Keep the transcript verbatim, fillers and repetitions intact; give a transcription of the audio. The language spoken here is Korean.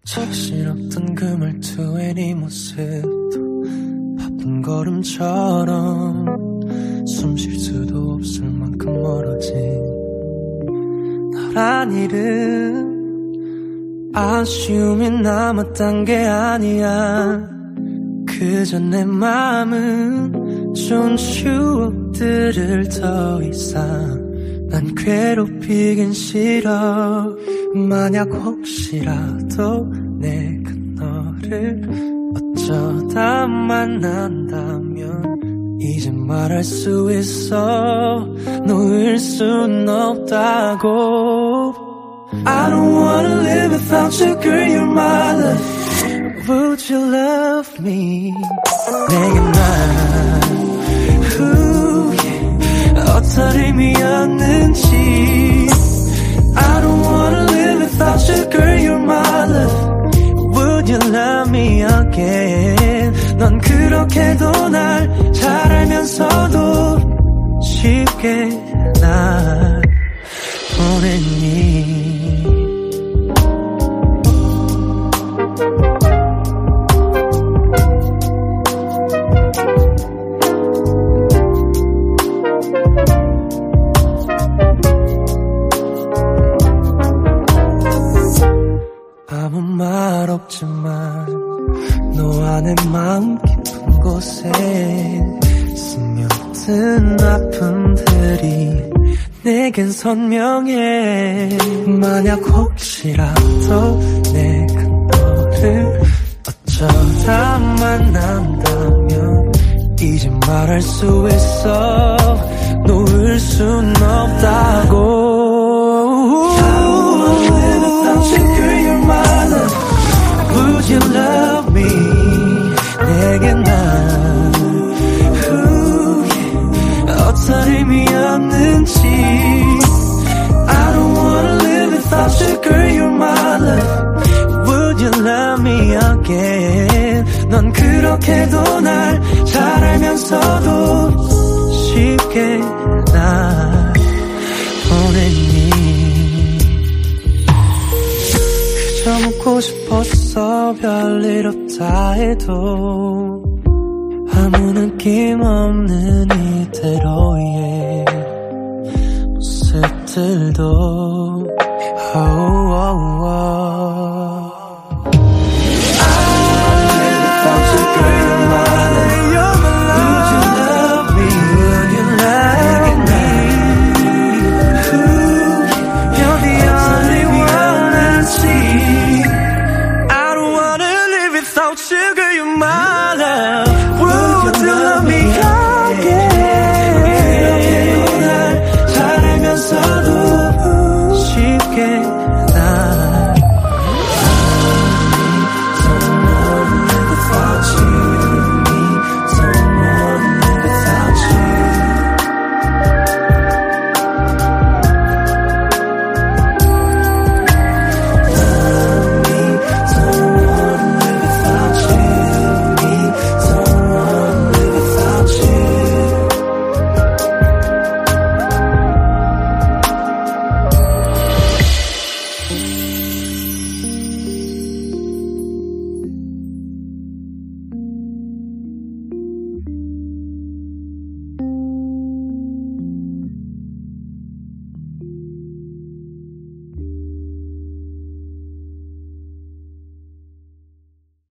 정신없던 그 말투에 네 모습도 바쁜 걸음처럼 숨 쉴 수도 없을 만큼 멀어진 너란 이름 아쉬움이 남았단 게 아니야. 그저 내 맘은 좋은 추억들을 더 이상 난 괴롭히긴 싫어. 만약 혹시라도 내가 너를 어쩌다 만난다면 이제 말할 수 있어. 놓을 순 없다고. I don't wanna live without you, girl, you're my love. Would you love me? 내게 난 Ooh, yeah. 어떤 의미였는지. I don't wanna live without you, girl, you're my love. Would you love me again? 넌 그렇게도 날 잘 알면서도 쉽게 날 보냈니? 아무 말 없지만 너와 내 마음 깊은 곳에 스며든 아픔들이 내겐 선명해. 만약 혹시라도 내가 너를 어쩌다 만난다면 이제 말할 수 있어. 놓을 순 없다고. Would you love me? 내게 난 Ooh, yeah. 어떤 의미였는지. I don't wanna live without you, girl, you're my love. Would you love me again? 넌 그렇게도 날 잘 알면서도 쉽게 날 보냈니? 그저 묻고 싶었어. 별일 없다 해도 아무 느낌 없는 이대로의 모습들도 oh, oh, oh.